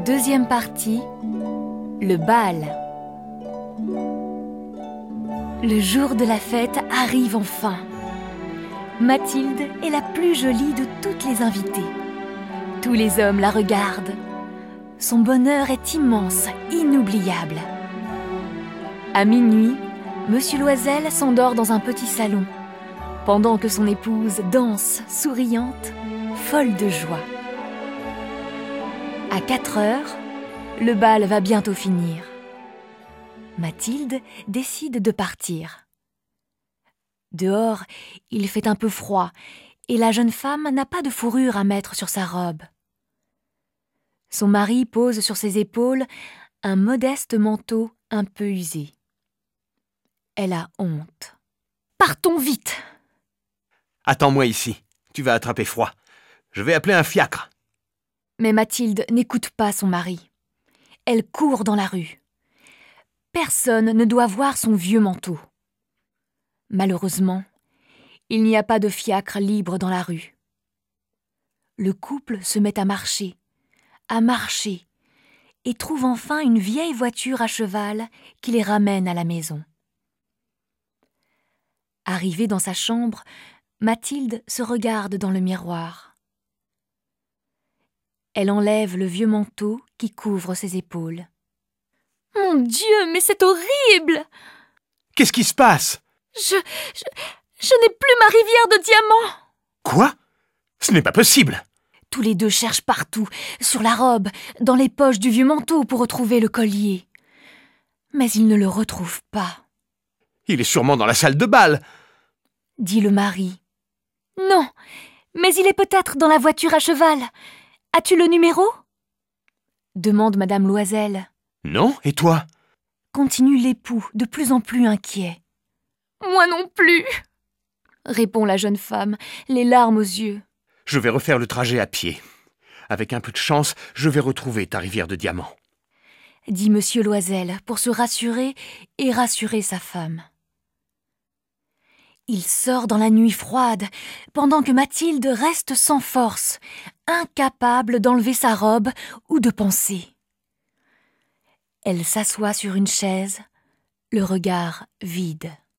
Deuxième partie, le bal. Le jour de la fête arrive enfin. Mathilde est la plus jolie de toutes les invitées. Tous les hommes la regardent. Son bonheur est immense, inoubliable. À minuit, Monsieur Loisel s'endort dans un petit salon, pendant que son épouse danse, souriante, folle de joie. À 4 heures, le bal va bientôt finir. Mathilde décide de partir. Dehors, il fait un peu froid et la jeune femme n'a pas de fourrure à mettre sur sa robe. Son mari pose sur ses épaules un modeste manteau un peu usé. Elle a honte. « Partons vite !» Attends-moi ici, tu vas attraper froid. Je vais appeler un fiacre. Mais Mathilde n'écoute pas son mari. Elle court dans la rue. Personne ne doit voir son vieux manteau. Malheureusement, il n'y a pas de fiacre libre dans la rue. Le couple se met à marcher, et trouve enfin une vieille voiture à cheval qui les ramène à la maison. Arrivée dans sa chambre, Mathilde se regarde dans le miroir. Elle enlève le vieux manteau qui couvre ses épaules. « Mon Dieu, mais c'est horrible !» Qu'est-ce qui se passe ? Je n'ai plus ma rivière de diamants !» Quoi ? Ce n'est pas possible ! Tous les deux cherchent partout, sur la robe, dans les poches du vieux manteau pour retrouver le collier. Mais ils ne le retrouvent pas. « Il est sûrement dans la salle de bal !» dit le mari. « Non, mais il est peut-être dans la voiture à cheval. As-tu le numéro ?» demande Madame Loisel. « Non, et toi ?» continue l'époux, de plus en plus inquiet. « Moi non plus !» répond la jeune femme, les larmes aux yeux. « Je vais refaire le trajet à pied. Avec un peu de chance, je vais retrouver ta rivière de diamants. » dit Monsieur Loisel pour se rassurer et rassurer sa femme. Il sort dans la nuit froide, pendant que Mathilde reste sans force, incapable d'enlever sa robe ou de penser. Elle s'assoit sur une chaise, le regard vide.